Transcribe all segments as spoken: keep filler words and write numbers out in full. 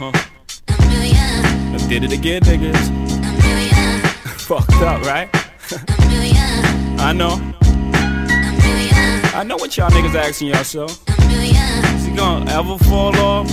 Uh-huh. I did it again, niggas. Fucked up, right? I know. I know what y'all niggas asking yourself. Is he gonna ever fall off?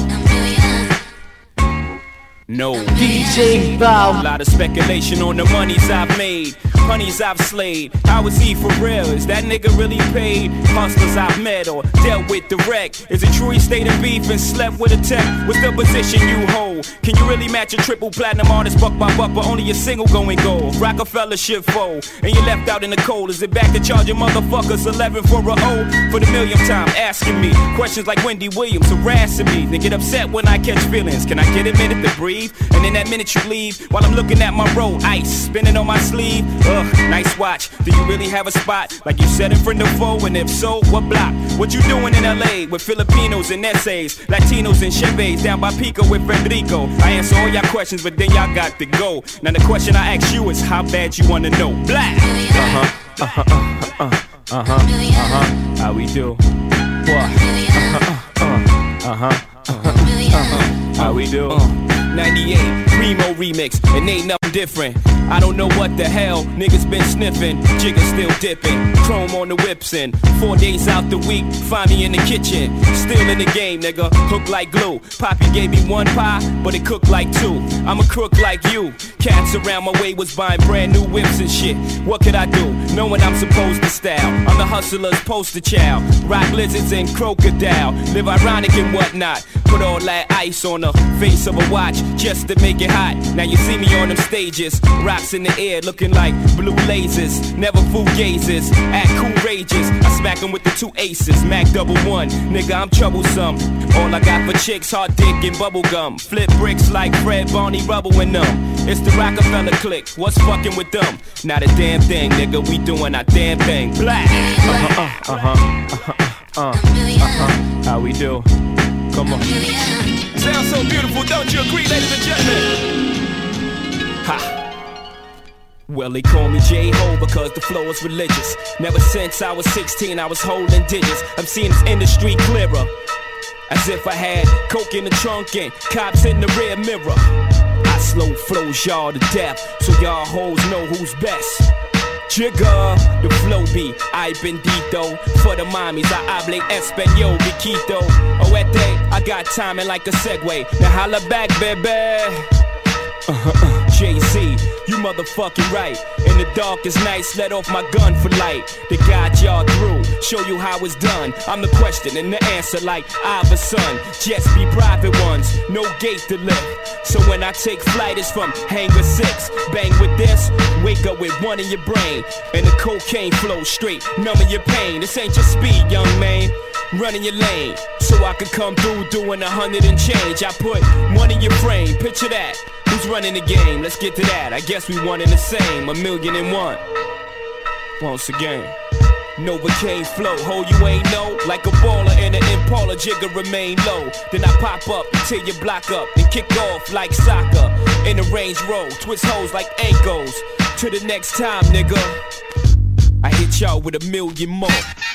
No. D J Bow. A lot of speculation on the monies I've made, honeys I've slayed. How is he for real? Is that nigga really paid? Hustlers I've met or dealt with direct. Is it true he stayed in beef and slept with a tech? What's the position you hold? Can you really match a triple platinum artist buck by buck, but only a single going gold? Rockefeller shit fold, and you left out in the cold. Is it back to charging motherfuckers eleven for a O? For the millionth time asking me questions like Wendy Williams harassing me. They get upset when I catch feelings. Can I get a minute to breathe? And in that minute you leave, while I'm looking at my roll, ice spinning on my sleeve. Ugh, nice watch. Do you really have a spot like you said in front of foe? And if so, what block? What you doing in L A with Filipinos and essays, Latinos and Chevys down by Pico with Federico? I answer all y'all questions, but then y'all got to go. Now the question I ask you is how bad you wanna know. Black. Uh huh. Uh huh. Uh huh. Uh huh. Uh huh. How we do? What? Uh huh. Uh huh. Uh huh. How we do? ninety-eight, Primo remix, and ain't nothing different. I don't know what the hell niggas been sniffing. Jigga still dipping, chrome on the whips and four days out the week, find me in the kitchen. Still in the game, nigga, hook like glue. Poppy gave me one pie, but it cooked like two. I'm a crook like you. Cats around my way was buying brand new whips and shit. What could I do, knowing I'm supposed to style? I'm the hustler's poster child. Rock lizards and crocodile. Live ironic and whatnot. Put all that ice on the face of a watch just to make it hot. Now you see me on them stages, rocks in the air looking like blue lasers. Never fugazes, act courageous. I smack them with the two aces, Mac double one. Nigga, I'm troublesome. All I got for chicks, hard dick and bubblegum. Flip bricks like Fred Barney Rubble and them. It's the Rockefeller clique, what's fucking with them? Not a damn thing, nigga, we doing our damn thing. Black. Uh-huh, uh-huh, uh-huh, uh-huh, uh-huh. How we do? Come on. Sounds so beautiful, don't you agree, ladies and gentlemen? Ha. Well, they call me J-Ho because the flow is religious. Never since I was sixteen, I was holding digits. I'm seeing this industry clearer, as if I had coke in the trunk and cops in the rear mirror. I slow flows y'all to death, so y'all hoes know who's best. Jigga, the flow be I bendito. For the mommies, I hable español, Viquito. Oete, I got timing like a Segway. Now holla back, baby. Uh-huh, uh. Jay-Z, you motherfucking right. In the darkest nights, let off my gun for light. To guide y'all through, show you how it's done. I'm the question and the answer like Iverson. Jets be private ones, no gate to lift. So when I take flight, it's from Hangar six. Bang with this, wake up with one in your brain. And the cocaine flows straight, numbing your pain. This ain't just speed, young man. Running your lane, so I can come through doing a hundred and change. I put one in your frame, picture that. Who's running the game? Let's get to that. I guess we one in the same, a million and one. Once again, Novocaine flow, ho, you ain't know. Like a baller in an Impala, Jigga remain low. Then I pop up till you block up and kick off like soccer. In the Range Road, twist hoes like ankles. To the next time, nigga, I hit y'all with a million more.